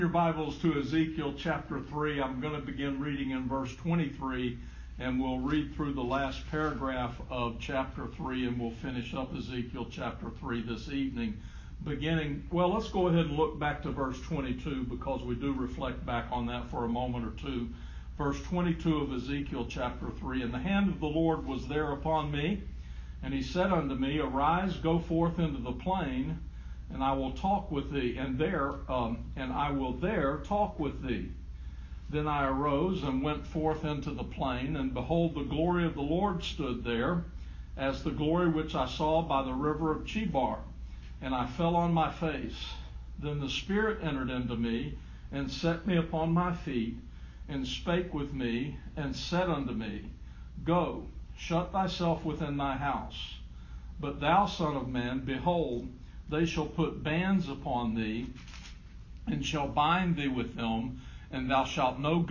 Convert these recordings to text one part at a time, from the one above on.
Your Bibles to Ezekiel chapter 3. I'm going to begin reading in verse 23, and we'll read through the last paragraph of chapter 3, and we'll finish up Ezekiel chapter 3 this evening. Let's go ahead and look back to verse 22 because we do reflect back on that for a moment or two. Verse 22 of Ezekiel chapter 3, "And the hand of the Lord was there upon me, and he said unto me, Arise, go forth into the plain, and I will talk with thee, and I will there talk with thee. Then I arose and went forth into the plain, and behold, the glory of the Lord stood there, as the glory which I saw by the river of Chebar. And I fell on my face. Then the Spirit entered into me, and set me upon my feet, and spake with me, and said unto me, Go, shut thyself within thy house. But thou, son of man, behold, they shall put bands upon thee, and shall bind thee with them, and thou shalt not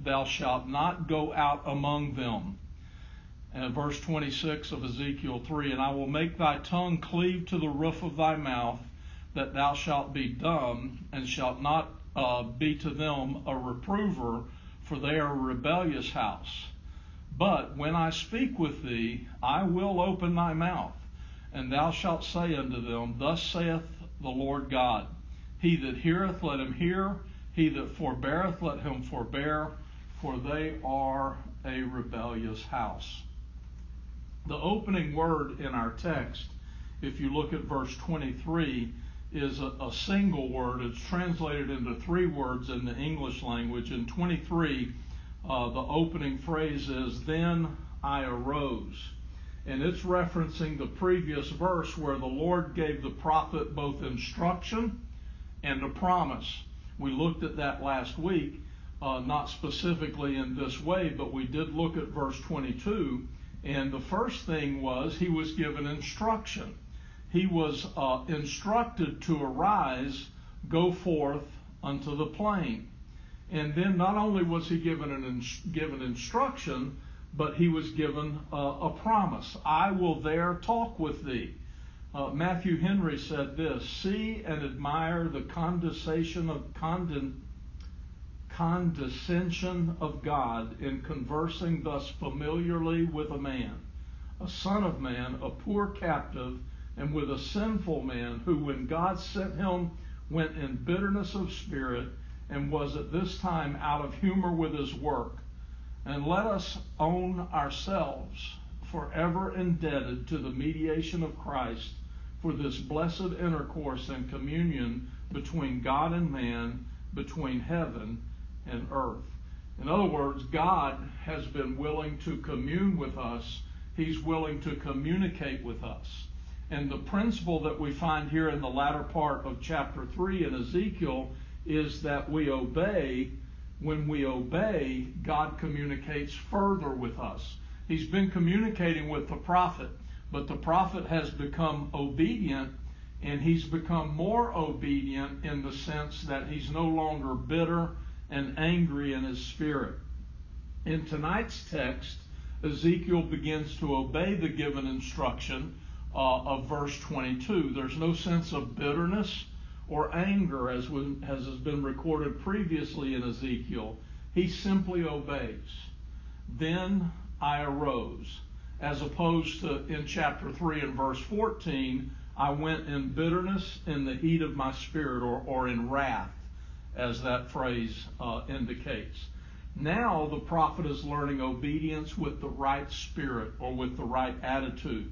go out among them." And verse 26 of Ezekiel 3, "And I will make thy tongue cleave to the roof of thy mouth, that thou shalt be dumb, and shalt not be to them a reprover, for they are a rebellious house. But when I speak with thee, I will open thy mouth, and thou shalt say unto them, Thus saith the Lord God, He that heareth, let him hear, he that forbeareth, let him forbear, for they are a rebellious house." The opening word in our text, if you look at verse 23, is a single word. It's translated into three words in the English language. In 23, the opening phrase is, "Then I arose." And it's referencing the previous verse where the Lord gave the prophet both instruction and a promise. We looked at that last week, not specifically in this way, but we did look at verse 22. And the first thing was he was given instruction. He was instructed to arise, go forth unto the plain. And then not only was he given instruction, but he was given a promise. "I will there talk with thee." Matthew Henry said this, "See and admire the condescension of God in conversing thus familiarly with a man, a son of man, a poor captive, and with a sinful man who, when God sent him, went in bitterness of spirit and was at this time out of humor with his work. And let us own ourselves forever indebted to the mediation of Christ for this blessed intercourse and communion between God and man, between heaven and earth." In other words, God has been willing to commune with us. He's willing to communicate with us. And the principle that we find here in the latter part of chapter 3 in Ezekiel is that we obey. When we obey, God communicates further with us. He's been communicating with the prophet, but the prophet has become obedient, and he's become more obedient in the sense that he's no longer bitter and angry in his spirit. In tonight's text, Ezekiel begins to obey the given instruction of verse 22. There's no sense of bitterness or anger as has been recorded previously in Ezekiel. He simply obeys. "Then I arose," as opposed to in chapter 3 and verse 14, "I went in bitterness in the heat of my spirit," or in wrath, as that phrase indicates. Now the prophet is learning obedience with the right spirit, or with the right attitude.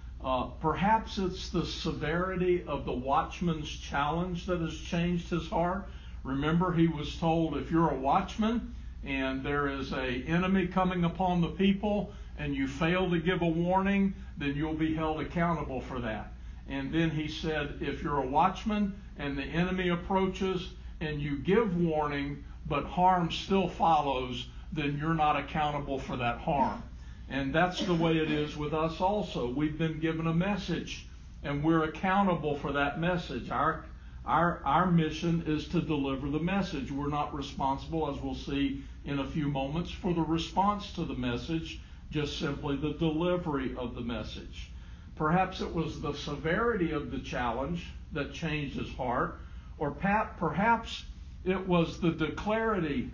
Perhaps it's the severity of the watchman's challenge that has changed his heart. Remember, he was told, if you're a watchman and there is an enemy coming upon the people and you fail to give a warning, then you'll be held accountable for that. And then he said, if you're a watchman and the enemy approaches and you give warning but harm still follows, then you're not accountable for that harm. And that's the way it is with us also. We've been given a message, and we're accountable for that message. Our mission is to deliver the message. We're not responsible, as we'll see in a few moments, for the response to the message, just simply the delivery of the message. Perhaps it was the severity of the challenge that changed his heart, or perhaps It was the clarity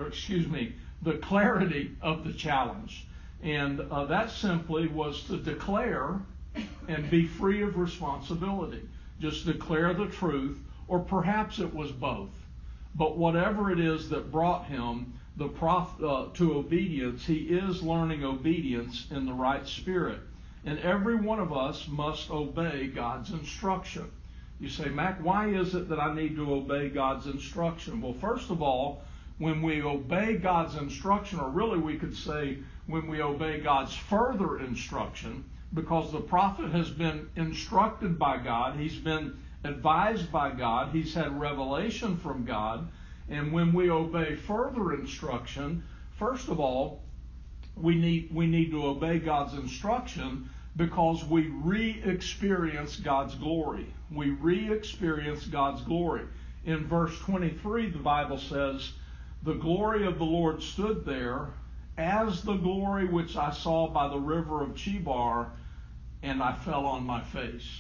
of the challenge. And that simply was to declare and be free of responsibility. Just declare the truth, or perhaps it was both. But whatever it is that brought him to obedience, he is learning obedience in the right spirit. And every one of us must obey God's instruction. You say, Mac, why is it that I need to obey God's instruction? Well, first of all, when we obey God's instruction, or really we could say when we obey God's further instruction, because the prophet has been instructed by God, he's been advised by God, he's had revelation from God, and when we obey further instruction, first of all, we need to obey God's instruction because we re-experience God's glory. We re-experience God's glory. In verse 23, the Bible says, "The glory of the Lord stood there as the glory which I saw by the river of Chebar, and I fell on my face."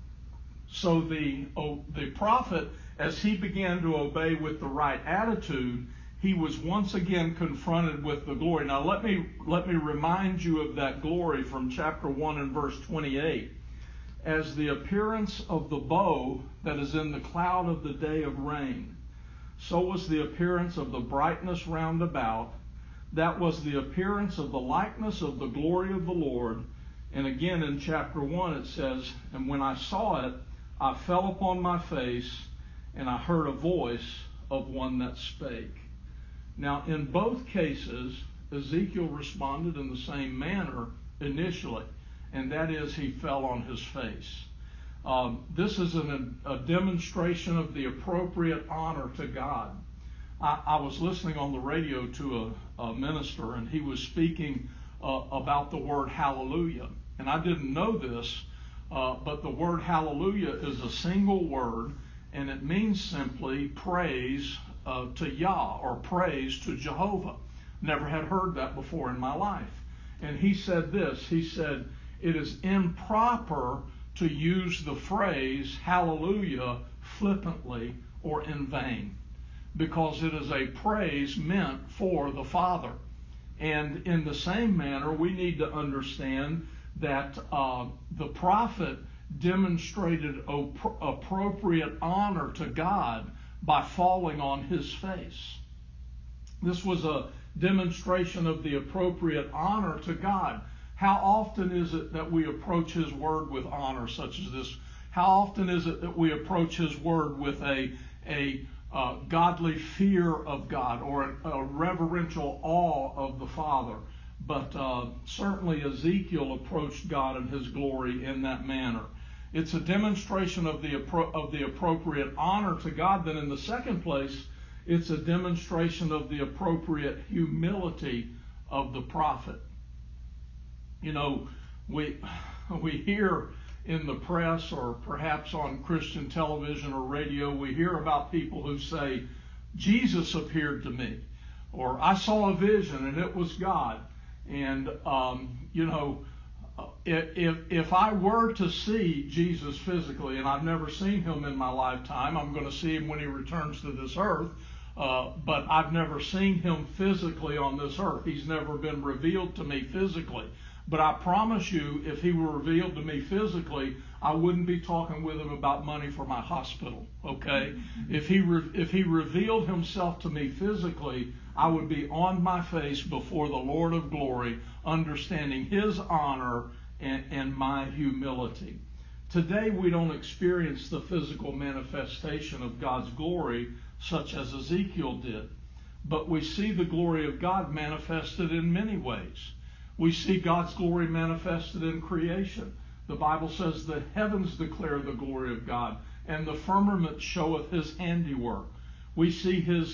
So the prophet, as he began to obey with the right attitude, he was once again confronted with the glory. Now let me remind you of that glory from chapter 1 and verse 28. "As the appearance of the bow that is in the cloud of the day of rain, so was the appearance of the brightness round about. That was the appearance of the likeness of the glory of the Lord." And again in chapter 1 it says, "And when I saw it, I fell upon my face, and I heard a voice of one that spake." Now, in both cases, Ezekiel responded in the same manner initially, and that is he fell on his face. This is a demonstration of the appropriate honor to God. I was listening on the radio to a minister, and he was speaking about the word hallelujah. And I didn't know this, but the word hallelujah is a single word, and it means simply praise to Yah, or praise to Jehovah. Never had heard that before in my life. And he said this, he said, "It is improper to use the phrase hallelujah flippantly or in vain, because it is a praise meant for the Father." And in the same manner, we need to understand that the prophet demonstrated appropriate honor to God by falling on his face. This was a demonstration of the appropriate honor to God. How often is it that we approach his word with honor such as this? How often is it that we approach his word with a godly fear of God, or a reverential awe of the Father? But certainly Ezekiel approached God in his glory in that manner. It's a demonstration of the appropriate honor to God. Then in the second place, it's a demonstration of the appropriate humility of the prophet. You know, we hear in the press, or perhaps on Christian television or radio, we hear about people who say, "Jesus appeared to me," or "I saw a vision and it was God." And if I were to see Jesus physically, and I've never seen him in my lifetime, I'm going to see him when he returns to this earth, but I've never seen him physically on this earth. He's never been revealed to me physically. But I promise you, if he were revealed to me physically, I wouldn't be talking with him about money for my hospital, okay? If he revealed himself to me physically, I would be on my face before the Lord of glory, understanding his honor and my humility. Today we don't experience the physical manifestation of God's glory such as Ezekiel did, but we see the glory of God manifested in many ways. We see God's glory manifested in creation. The Bible says the heavens declare the glory of God, and the firmament showeth his handiwork. We see his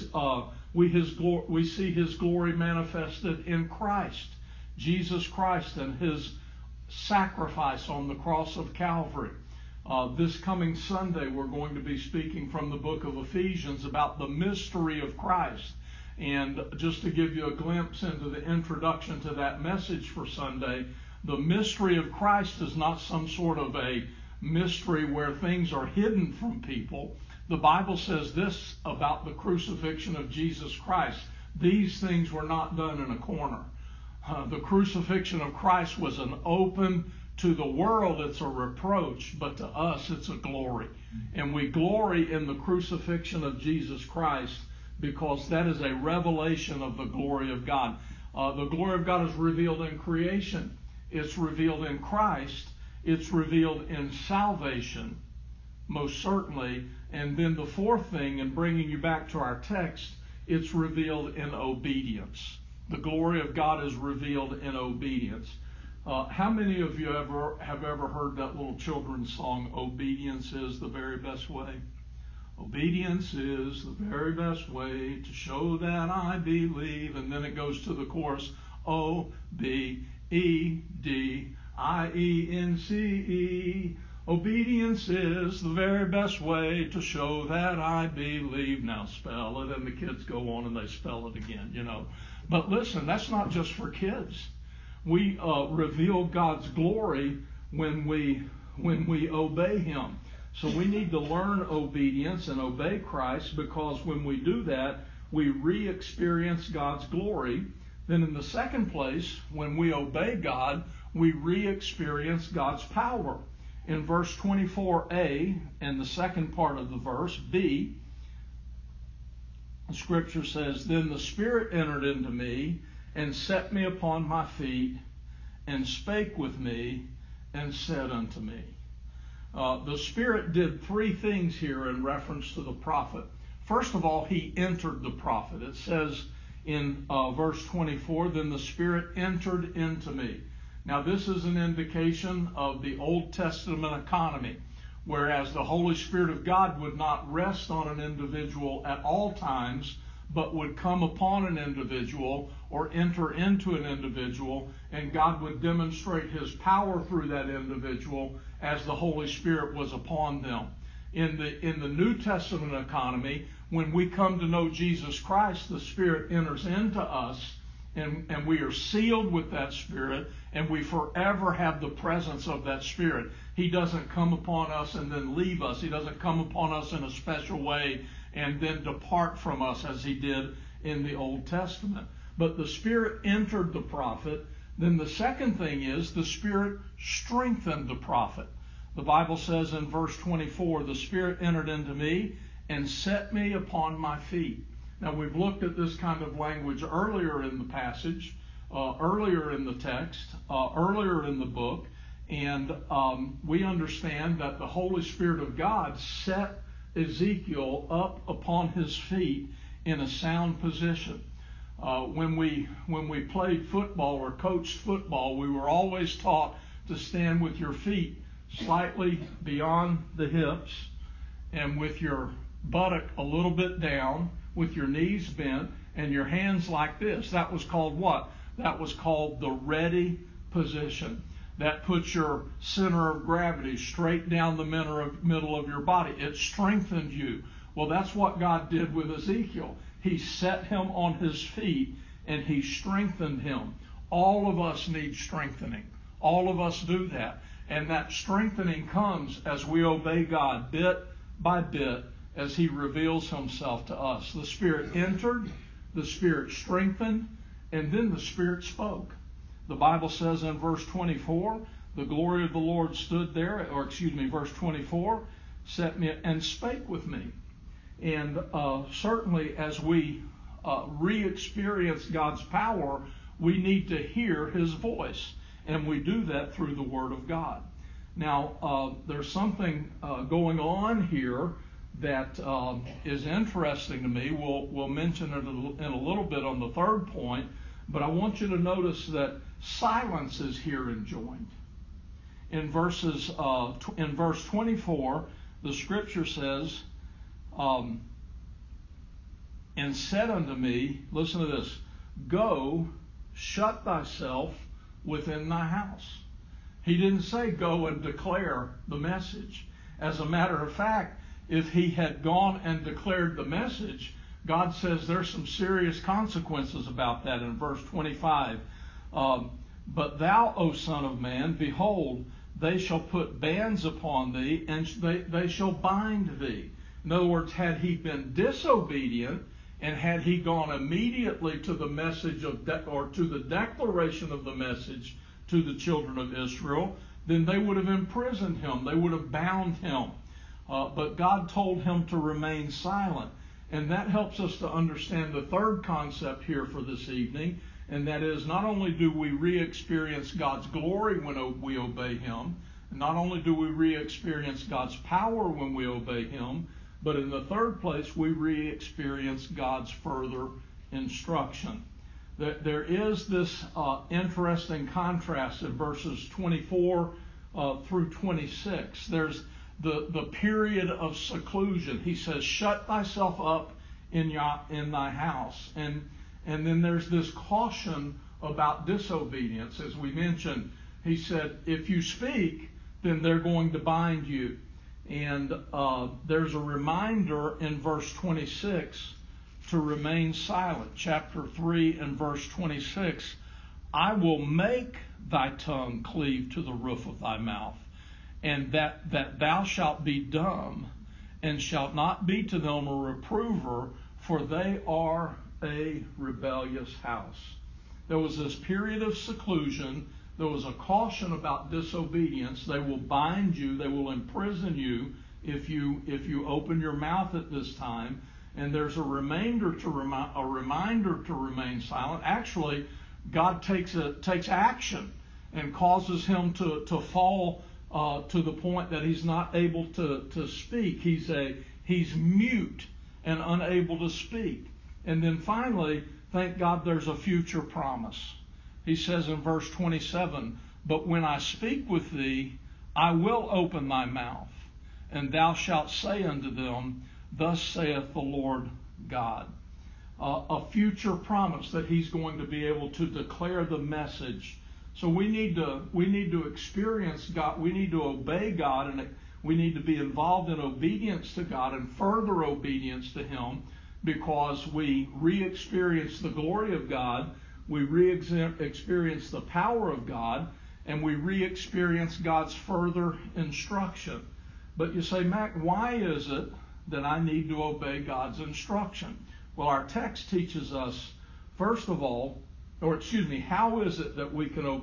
glory manifested in Christ, Jesus Christ, and his sacrifice on the cross of Calvary. This coming Sunday, we're going to be speaking from the book of Ephesians about the mystery of Christ. And just to give you a glimpse into the introduction to that message for Sunday, the mystery of Christ is not some sort of a mystery where things are hidden from people, The Bible says this about the crucifixion of Jesus Christ. These things were not done in a corner. The crucifixion of Christ was an open, to the world it's a reproach, but to us it's a glory. And we glory in the crucifixion of Jesus Christ because that is a revelation of the glory of God. The glory of God is revealed in creation. It's revealed in Christ. It's revealed in salvation, most certainly. And then the fourth thing, in bringing you back to our text, it's revealed in obedience. The glory of God is revealed in obedience. How many of you have ever heard that little children's song, "Obedience is the very best way"? Obedience is the very best way to show that I believe. And then it goes to the chorus, O-B-E-D-I-E-N-C-E. Obedience is the very best way to show that I believe. Now spell it, and the kids go on and they spell it again, you know. But listen, that's not just for kids. We reveal God's glory when we obey Him. So we need to learn obedience and obey Christ, because when we do that, we re-experience God's glory. Then in the second place, when we obey God, we re-experience God's power. In verse 24a, and the second part of the verse, B, the scripture says, "Then the Spirit entered into me and set me upon my feet and spake with me and said unto me." The Spirit did three things here in reference to the prophet. First of all, He entered the prophet. It says in verse 24, "Then the Spirit entered into me." Now this is an indication of the Old Testament economy, whereas the Holy Spirit of God would not rest on an individual at all times, but would come upon an individual or enter into an individual, and God would demonstrate His power through that individual as the Holy Spirit was upon them. In the New Testament economy, when we come to know Jesus Christ, the Spirit enters into us, and we are sealed with that Spirit, and we forever have the presence of that Spirit. He doesn't come upon us and then leave us. He doesn't come upon us in a special way and then depart from us as He did in the Old Testament. But the Spirit entered the prophet. Then the second thing is the Spirit strengthened the prophet. The Bible says in verse 24, "The Spirit entered into me and set me upon my feet." Now we've looked at this kind of language earlier in the passage, earlier in the text, earlier in the book, and we understand that the Holy Spirit of God set Ezekiel up upon his feet in a sound position. When we played football or coached football, we were always taught to stand with your feet slightly beyond the hips and with your buttock a little bit down, with your knees bent and your hands like this. That was called what? That was called the ready position. That puts your center of gravity straight down the middle of your body. It strengthened you. Well, that's what God did with Ezekiel. He set him on his feet and He strengthened him. All of us need strengthening. All of us do that. And that strengthening comes as we obey God bit by bit as He reveals Himself to us. The Spirit entered, the Spirit strengthened, and then the Spirit spoke. The Bible says in verse 24, "The glory of the Lord stood there," verse 24, "set me and spake with me." And certainly as we re-experience God's power, we need to hear His voice. And we do that through the Word of God. Now, there's something going on here that is interesting to me. We'll mention it in a little bit on the third point, but I want you to notice that silence is here enjoined. In verse 24, the Scripture says, "And said unto me," listen to this, "Go, shut thyself within thy house." He didn't say go and declare the message. As a matter of fact, if he had gone and declared the message, God says there's some serious consequences about that in verse 25. "But thou, O Son of Man, behold, they shall put bands upon thee, and they shall bind thee, In other words, had he been disobedient and had he gone immediately to the message or to the declaration of the message to the children of Israel, then they would have imprisoned him. They would have bound him. But God told him to remain silent. And that helps us to understand the third concept here for this evening, and that is, not only do we re-experience God's glory when we obey him, not only do we re-experience God's power when we obey him, but in the third place, we re-experience God's further instruction. There is this interesting contrast in verses 24 through 26. There's the period of seclusion. He says, shut thyself up in thy house. And then there's this caution about disobedience. As we mentioned, he said, if you speak, then they're going to bind you. And there's a reminder in verse 26 to remain silent. Chapter 3 and verse 26, I will make thy tongue cleave to the roof of thy mouth, and that thou shalt be dumb, and shalt not be to them a reprover, for they are a rebellious house. There was this period of seclusion. There was a caution about disobedience. They will bind you. They will imprison you if you open your mouth at this time. And there's a reminder to remain silent. Actually, God takes action and causes him to fall to the point that he's not able to speak. He's mute and unable to speak. And then finally, thank God, there's a future promise. He says in verse 27, but when I speak with thee, I will open thy mouth, and thou shalt say unto them, thus saith the Lord God. A future promise that he's going to be able to declare the message. So we need to experience God. We need to obey God, and we need to be involved in obedience to God and further obedience to him, because we re-experience the glory of God, we re-experience the power of God, and we re-experience God's further instruction. But you say, Mac, why is it that I need to obey God's instruction? Well, our text teaches us, first of all, how is it that we can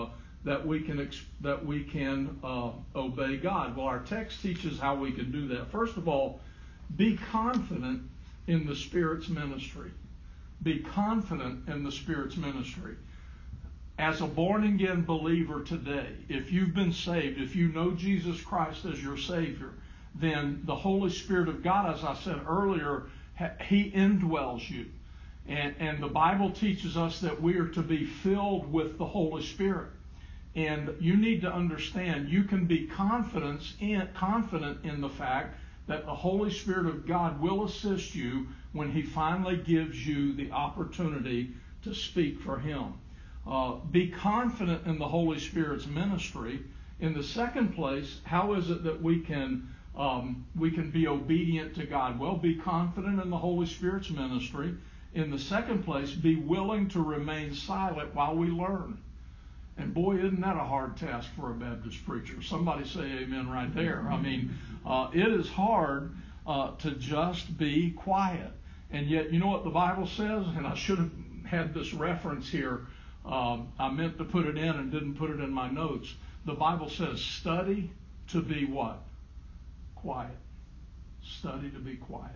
obey God? Well, our text teaches how we can do that. First of all, be confident in the Spirit's ministry. Be confident in the Spirit's ministry. As a born-again believer today, if you've been saved, if you know Jesus Christ as your Savior, then the Holy Spirit of God, as I said earlier, he indwells you. And the Bible teaches us that we are to be filled with the Holy Spirit. And you need to understand, you can be confident in the fact that the Holy Spirit of God will assist you when he finally gives you the opportunity to speak for him. Be confident in the Holy Spirit's ministry. In the second place, how is it that we can be obedient to God? Well, be confident in the Holy Spirit's ministry. In the second place, be willing to remain silent while we learn. And boy, isn't that a hard task for a Baptist preacher? Somebody say amen right there. I mean, it is hard to just be quiet. And yet, you know what the Bible says? And I should have had this reference here. I meant to put it in and didn't put it in my notes. The Bible says, study to be what? Quiet. Study to be quiet.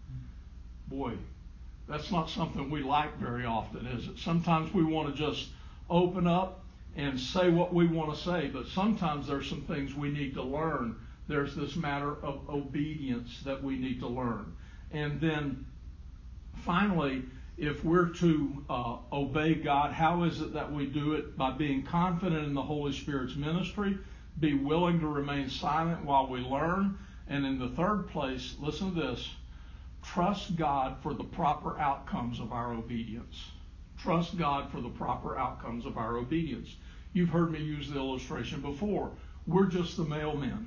Boy, that's not something we like very often, is it? Sometimes we want to just open up and say what we want to say, but sometimes there's some things we need to learn. There's this matter of obedience that we need to learn. And then finally, if we're to obey God, how is it that we do it? By being confident in the Holy Spirit's ministry, be willing to remain silent while we learn, and in the third place, listen to this, trust God for the proper outcomes of our obedience. Trust God for the proper outcomes of our obedience. You've heard me use the illustration before. We're just the mailmen.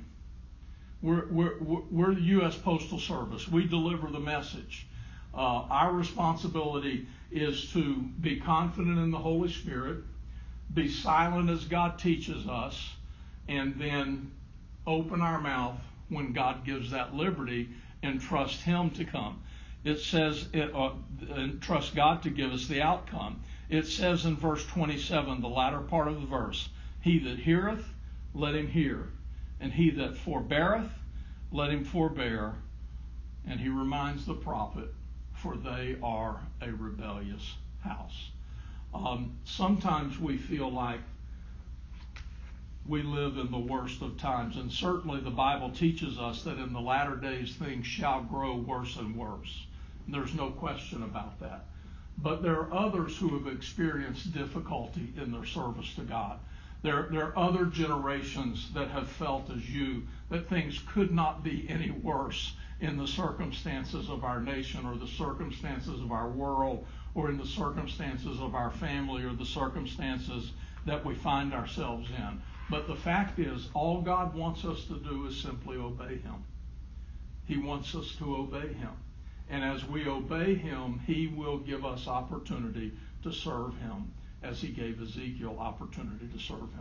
We're the U.S. Postal Service. We deliver the message. Our responsibility is to be confident in the Holy Spirit, be silent as God teaches us, and then open our mouth when God gives that liberty, and trust Him to come. It says, and trust God to give us the outcome. It says in verse 27, the latter part of the verse, he that heareth, let him hear, and he that forbeareth, let him forbear. And he reminds the prophet, for they are a rebellious house. Sometimes we feel like we live in the worst of times, and certainly the Bible teaches us that in the latter days things shall grow worse and worse. There's no question about that. But there are others who have experienced difficulty in their service to God. There are other generations that have felt as you that things could not be any worse in the circumstances of our nation or the circumstances of our world or in the circumstances of our family or the circumstances that we find ourselves in. But the fact is, all God wants us to do is simply obey Him. He wants us to obey Him. And as we obey Him, He will give us opportunity to serve Him as He gave Ezekiel opportunity to serve Him.